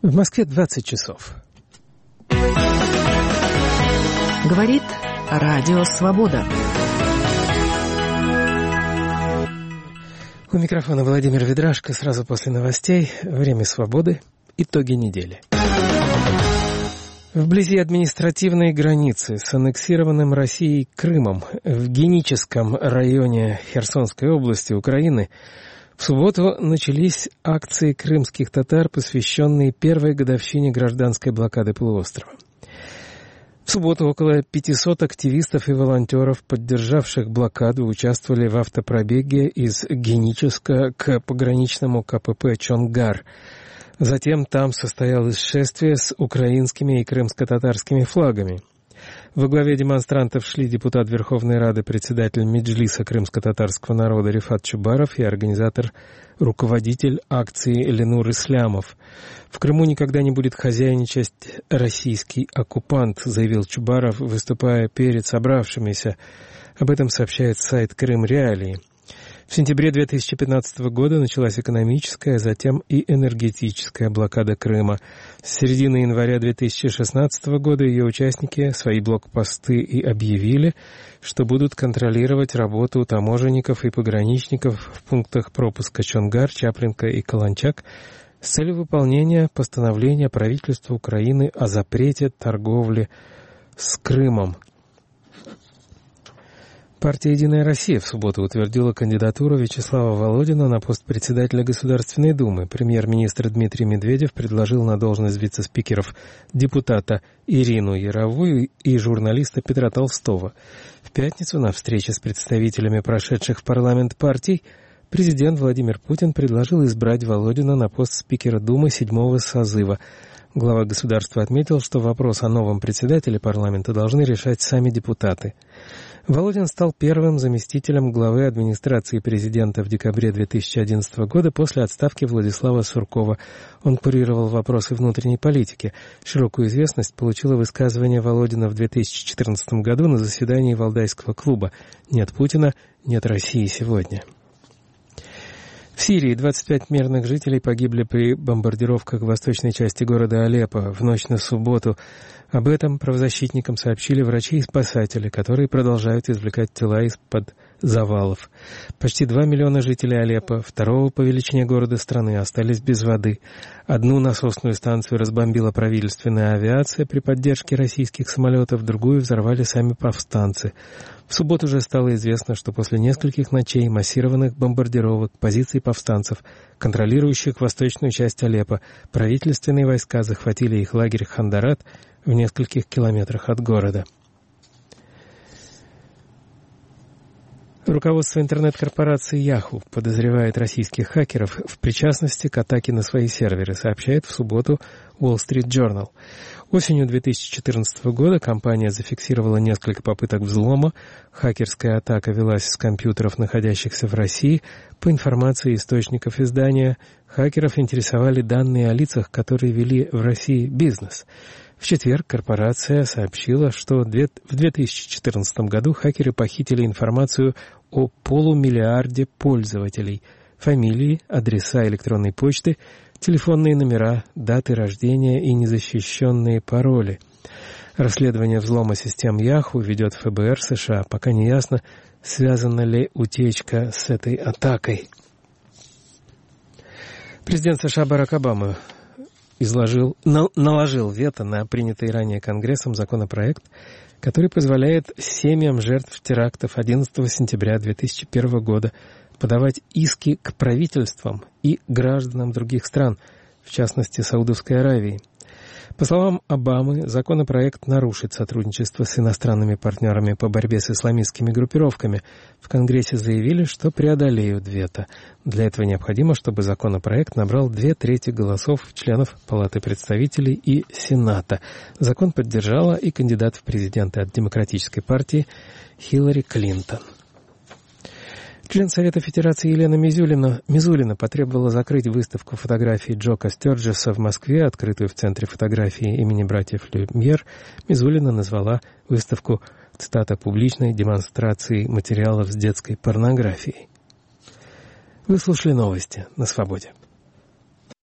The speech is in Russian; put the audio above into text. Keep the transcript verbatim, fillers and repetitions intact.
В Москве двадцать часов. Говорит Радио Свобода. У микрофона Владимир Ведрашко. Сразу после новостей. Время свободы. Итоги недели. Вблизи административной границы с аннексированным Россией Крымом в Геническом районе Херсонской области Украины в субботу начались акции крымских татар, посвященные первой годовщине гражданской блокады полуострова. В субботу около пятисот активистов и волонтеров, поддержавших блокаду, участвовали в автопробеге из Геническа к пограничному ка пэ пэ Чонгар. Затем там состоялось шествие с украинскими и крымско-татарскими флагами. Во главе демонстрантов шли депутат Верховной Рады, председатель Меджлиса крымско-татарского народа Рифат Чубаров и организатор, руководитель акции Ленур Ислямов. «В Крыму никогда не будет хозяйничать российский оккупант», заявил Чубаров, выступая перед собравшимися. Об этом сообщает сайт Крым Реалии. В сентябре две тысячи пятнадцатого года началась экономическая, затем и энергетическая блокада Крыма. С середины января две тысячи шестнадцатого года ее участники свои блокпосты и объявили, что будут контролировать работу таможенников и пограничников в пунктах пропуска Чонгар, Чаплинка и Каланчак с целью выполнения постановления правительства Украины о запрете торговли с Крымом. Партия «Единая Россия» в субботу утвердила кандидатуру Вячеслава Володина на пост председателя Государственной Думы. Премьер-министр Дмитрий Медведев предложил на должность вице-спикеров депутата Ирину Яровую и журналиста Петра Толстого. В пятницу на встрече с представителями прошедших в парламент партий президент Владимир Путин предложил избрать Володина на пост спикера Думы седьмого созыва. Глава государства отметил, что вопрос о новом председателе парламента должны решать сами депутаты. Володин стал первым заместителем главы администрации президента в декабре две тысячи одиннадцатого года после отставки Владислава Суркова. Он курировал вопросы внутренней политики. Широкую известность получило высказывание Володина в две тысячи четырнадцатом году на заседании Валдайского клуба «Нет Путина, нет России сегодня». В Сирии двадцать пять мирных жителей погибли при бомбардировках в восточной части города Алеппо в ночь на субботу. Об этом правозащитникам сообщили врачи и спасатели, которые продолжают извлекать тела из-под завалов. Почти два миллиона жителей Алеппо, второго по величине города страны, остались без воды. Одну насосную станцию разбомбила правительственная авиация при поддержке российских самолетов, другую взорвали сами повстанцы. В субботу уже стало известно, что после нескольких ночей массированных бомбардировок позиций повстанцев, контролирующих восточную часть Алеппо, правительственные войска захватили их лагерь Хандарат в нескольких километрах от города. Руководство интернет-корпорации Yahoo подозревает российских хакеров в причастности к атаке на свои серверы, сообщает в субботу Wall Street Journal. Осенью две тысячи четырнадцатого года компания зафиксировала несколько попыток взлома. Хакерская атака велась с компьютеров, находящихся в России. По информации источников издания, хакеров интересовали данные о лицах, которые вели в России бизнес. В четверг корпорация сообщила, что в две тысячи четырнадцатом году хакеры похитили информацию о полумиллиарде пользователей, фамилии, адреса электронной почты, телефонные номера, даты рождения и незащищенные пароли. Расследование взлома систем Yahoo ведет эф бэ эр США. Пока не ясно, связана ли утечка с этой атакой. Президент США Барак Обама изложил, на, наложил вето на принятый ранее Конгрессом законопроект, который позволяет семьям жертв терактов одиннадцатого сентября две тысячи первого года подавать иски к правительствам и гражданам других стран, в частности Саудовской Аравии. По словам Обамы, законопроект нарушит сотрудничество с иностранными партнерами по борьбе с исламистскими группировками. В Конгрессе заявили, что преодолеют вето. Для этого необходимо, чтобы законопроект набрал две трети голосов членов Палаты представителей и Сената. Закон поддержала и кандидат в президенты от Демократической партии Хиллари Клинтон. Член Совета Федерации Елена Мизулина, Мизулина потребовала закрыть выставку фотографий Джока Стёрджеса в Москве, открытую в Центре фотографии имени братьев Люмьер. Мизулина назвала выставку, цитата, «публичной демонстрацией материалов с детской порнографией». Вы слушали новости на Свободе.